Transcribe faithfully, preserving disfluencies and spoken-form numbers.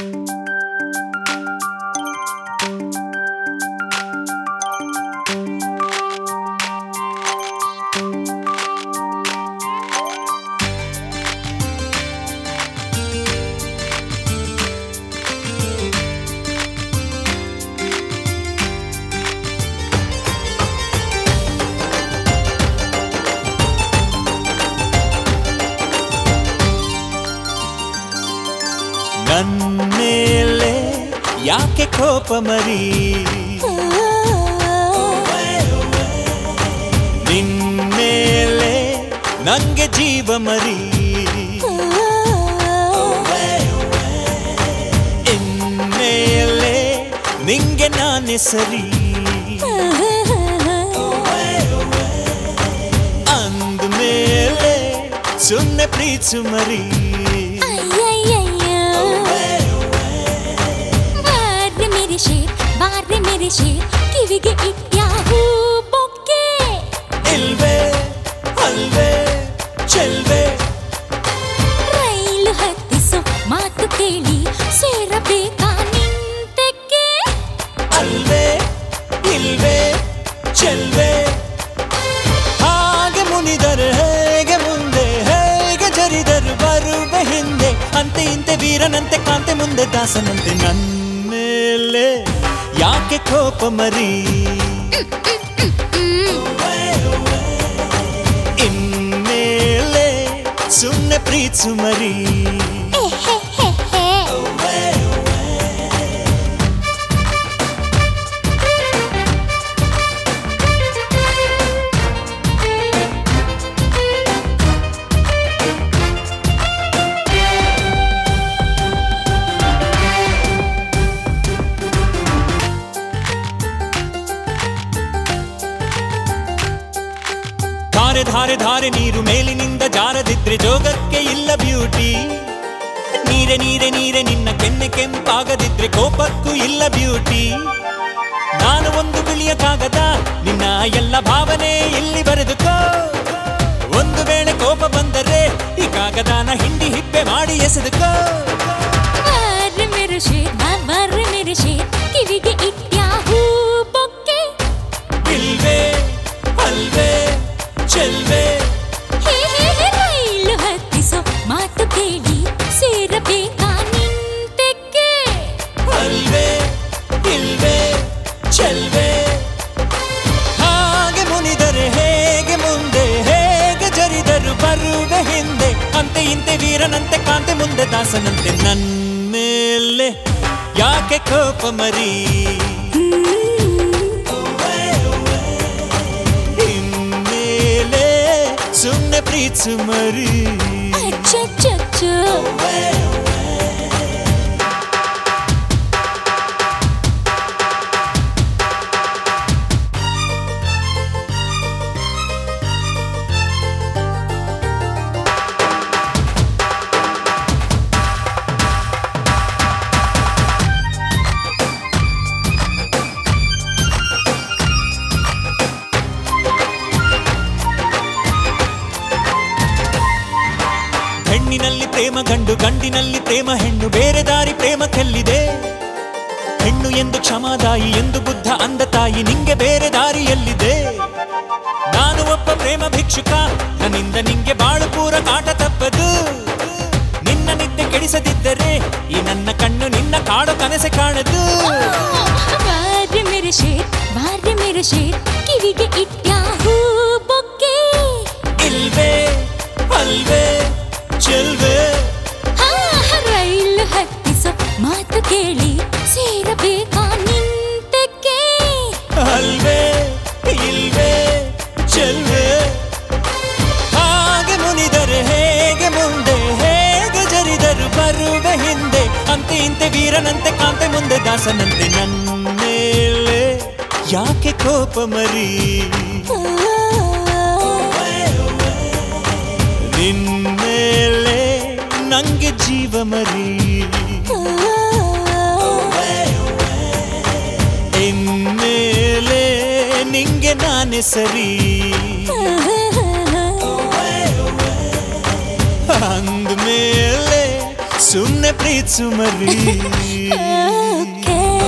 ನನ್ಮೇಲೆ ಯಾಕೆ ಕೋಪ ಮರಿ ನಿನ್ಮೇಲೆ ನಂಗೆ ಜೀವ ಮರಿ ಇನ್ಮೇಲೆ ನಿಂಗೆ ನಾನೇ ಸರಿ ಅಂದ್ಮೇಲೆ ಸುಮ್ಮನೆ ಪ್ರೀತಿಸು ಮರಿ ಬಾರ್ರೆ ಮೇರೆ ಶೇರ್ ಕಿವಿಗೆ ಇಟ್ಯಾಹೂ ಬೊಕ್ಕೆ ಇಲ್ವೇ ಅಲ್ವೇ ಚೆಲ್ವೇ ರೈಲು ಹತ್ತಿಸೋ ಮಾತು ಕೇಳಿ ಸೇರಬೇಕಾ ನಿಂತಕ್ಕೆ ಅಲ್ವೇ ಇಲ್ವೇ ಚೆಲ್ವೇ ಹಾಗೆ ಮುನಿದರು ಹೇಗೆ ಮುಂದೆ ಹೇಗೆ ಜರಿದರು ಬರುವೆ ಹಿಂದೆ ಅಂತೆ ಇಂತೆ ವೀರನಂತೆ ಕಾಂತೆ ಮುಂದೆ ದಾಸನಂತೆ ನನ್ನ ಮೇಲೆ ಯಾಕೆ ಕೋಪ ಮರಿ ಇನ್ಮೇಲೆ ಸುಮ್ಮನೆ ಪ್ರೀತಿಸು ಮರಿ ಧಾರೆ ಧಾರೆ ಧಾರೆ ನೀರು ಮೇಲಿನಿಂದ ಜಾರದಿದ್ರೆ ಜೋಗಕ್ಕೆ ಇಲ್ಲ ಬ್ಯೂಟಿ ನೀರೆ ನೀರೆ ನೀರೆ ನಿನ್ನ ಕೆನ್ನೆ ಕೆಂಪಾಗದಿದ್ರೆ ಕೋಪಕ್ಕೂ ಇಲ್ಲ ಬ್ಯೂಟಿ ನಾನು ಒಂದು ಬಿಳಿಯ ಕಾಗದ ನಿನ್ನ ಎಲ್ಲ ಭಾವನೆ ಇಲ್ಲಿ ಬರೆದುಕೋ ಒಂದು ವೇಳೆ ಕೋಪ ಬಂದರೆ ಈ ಕಾಗದಾನ ಹಿಂಡಿ ಹಿಪ್ಪೆ ಮಾಡಿ ಎಸೆದುಕೋ ಬಾರ್ರೆ ಮೇರೆ ಶೇರ್ ಬಾರ್ರೆ ಮೇರೆ ಶೇರ್ ಕಿವಿಗೆ ಇಟ್ಯಾಹೂ ಬೊಕ್ಕೆ ಇಲ್ವೇ ಅಲ್ವೇ ಚೆಲ್ವೇ ರೈಲು ಹತ್ತಿಸೋ ಮಾತು ಕೇಳಿ ಸೇರಬೇಕಾ ನಿಂತಕ್ಕೆ ಅಲ್ವೇ ಇಲ್ವೇ ಚೆಲ್ವೇ ಹಾಗೆ ಮುನಿದರೆ ಹೇಗೆ ಮುಂದೆ ಹೇಗೆ ಜರಿದರು ಬರುವೆ ಹಿಂದೆ ಅಂತೆ ಇಂತೆ ವೀರನಂತೆ ಕಾಂತೆ ಮುಂದೆ ದಾಸನಂತೆ ನನ್ನ ಮೇಲೆ ಯಾಕೆ ಕೋಪ ಮರಿ ಇನ್ಮೇಲೆ ಸುಮ್ಮನೆ ಪ್ರೀತಿಸು ಮರಿ ಅಚ್ಚಚ್ಚಚ್ಚೋ ಹೆಣ್ಣಿನಲ್ಲಿ ಪ್ರೇಮ ಗಂಡು ಗಂಡಿನಲ್ಲಿ ಪ್ರೇಮ ಹೆಣ್ಣು ಬೇರೆ ದಾರಿ ಪ್ರೇಮ ಕೆಲ್ಲಿದೆ ಹೆಣ್ಣು ಎಂದು ಕ್ಷಮಾದಾಯಿ ಎಂದು ಬುದ್ಧ ಅಂದ ತಾಯಿ ನಿಂಗೆ ಬೇರೆ ದಾರಿಯಲ್ಲಿದೆ ನಾನು ಒಬ್ಬ ಪ್ರೇಮ ಭಿಕ್ಷುಕ ನನ್ನಿಂದ ನಿಂಗೆ ಬಾಳು ಪೂರ ಕಾಟ ತಪ್ಪದು ನಿನ್ನ ನಿದ್ದೆ ಕೆಡಿಸದಿದ್ದರೆ ಈ ನನ್ನ ಕಣ್ಣು ನಿನ್ನ ಕಾಡು ಕನಸೆ ಕಾಣದು ಬಾರ್ರೆ ಮೇರೆ ಶೇರ್ ಬಾರ್ರೆ ಮೇರೆ ಶೇರ್ ಕಿವಿಗೆ ಇಟ್ಯಾಹೂ ಬೊಕ್ಕೆ ಇಲ್ವೇ ಅಲ್ವೇ ಚೆಲ್ವೇ ರೈಲು ಹತ್ತಿಸೋ ಮಾತು ಕೇಳಿ ಸೇರಬೇಕಾ ನಿಂತಕ್ಕೆ ಅಲ್ವೇ ಇಲ್ವೇ ಚೆಲ್ವೇ ಹಾಗೆ ಮುನಿದರೆ ಹೇಗೆ ಮುಂದೆ ಹೇಗೆ ಜರಿದರು ಬರುವೆ ಹಿಂದೆ ಅಂತೆ ಇಂತೆ ವೀರನಂತೆ ಕಾಂತೆ ಮುಂದೆ ದಾಸನಂತೆ ನನ್ನ ಮೇಲೆ ಯಾಕೆ ಕೋಪ ಮರಿ ನಿನ್ಮೇಲೆ ನಂಗೆ ಜೀವ ಮರಿ ಇನ್ಮೇಲೆ ನಿಂಗೆ ನಾನೇ ಸರಿ ಅಂದ್ಮೇಲೆ ಸುಮ್ನೆ ಪ್ರೀತ್ಸು ಮರಿ ಓಕೆ